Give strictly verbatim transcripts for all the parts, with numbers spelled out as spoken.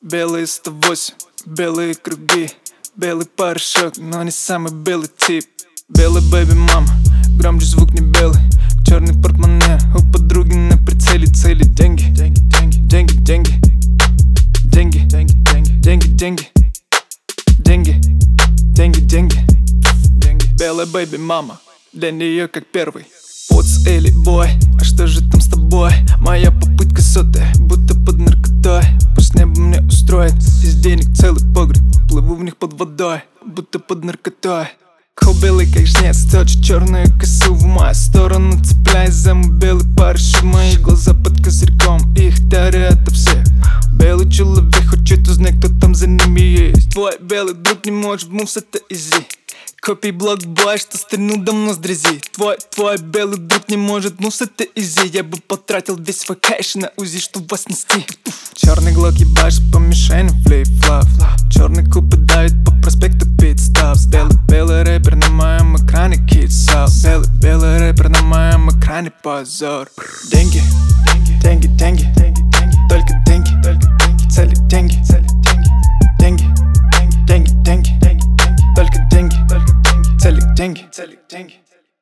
Белые сто восемь, белые круги, белый порошок, но не самый белый тип. Белый бэби мама, громче звук не белый. Черный портмоне, у подруги на прицеле цели. Деньги, деньги, деньги, деньги, деньги, деньги, деньги, деньги, деньги, деньги, деньги, деньги, деньги. Белая бэби мама, для нее как первый. What's Элли бой, а что же там с тобой? Моя попытка сотая, будто под наркотой. Пусть небо мне устроит, из денег целый погреб. Плыву в них под водой, будто под наркотой. Кол белый как жнец, точит черную косу в мою сторону, цепляясь за мой белый парашют. Мои глаза под козырьком, их дарят от всех. Белый человек хочет узнать, кто там за ними есть. Твой белый друг не может, мувс это изи. Копий блокбой, что стрельнул давно с дрези. Твой, твой белый друг не может, мувс это изи. Я бы потратил весь свой кэш на УЗИ, чтоб вас нести. Черный глок ебашь по мишени, флип-флап. Черный купе давит по проспекту Пит-стоп. Белый, белый рэпер на моем экране кидсап. Белый, белый рэпер на моем экране позор. Деньги, деньги, деньги, деньги, только деньги, только деньги, цели деньги, цели деньги, деньги, деньги, деньги, только деньги, только деньги, цели деньги, цели деньги,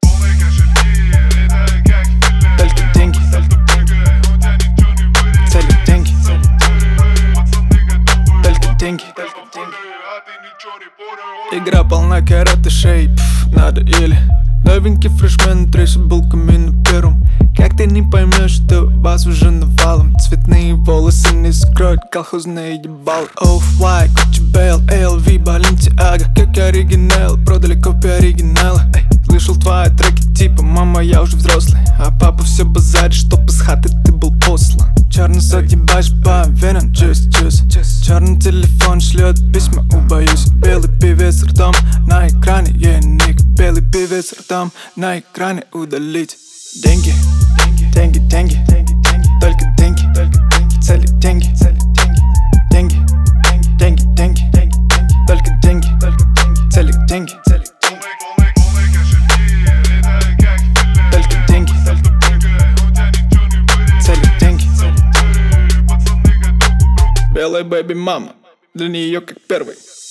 только деньги, цели деньги, только деньги. Игра полна каратышей, пф, надоели. Новенький фрешмен трясет булками на первом. Как ты не поймешь, что вас уже навалом? Цветные волосы не скроют колхозные ебалы. Off-white, Gucci, Bell, эл ви, Balenciaga. Как оригинал, продали копию оригинала. Эй, слышал твои треки типа «Мама, я уже взрослый», а папа все базарит, чтоб из хаты ты был послан. Черный сот ебашь по венам, juice, juice. Черный телефон шлет письма, убоюсь. Белый певец ртом на экране, yeah, ник. Белый певец ртом на экране удалить. Деньги, деньги, деньги, деньги, только деньги, только деньги, цели деньги, цели деньги, деньги, деньги, деньги, только деньги, только деньги, цели деньги, цели только деньги, цели деньги. Белая бэби мама, для нее как первый.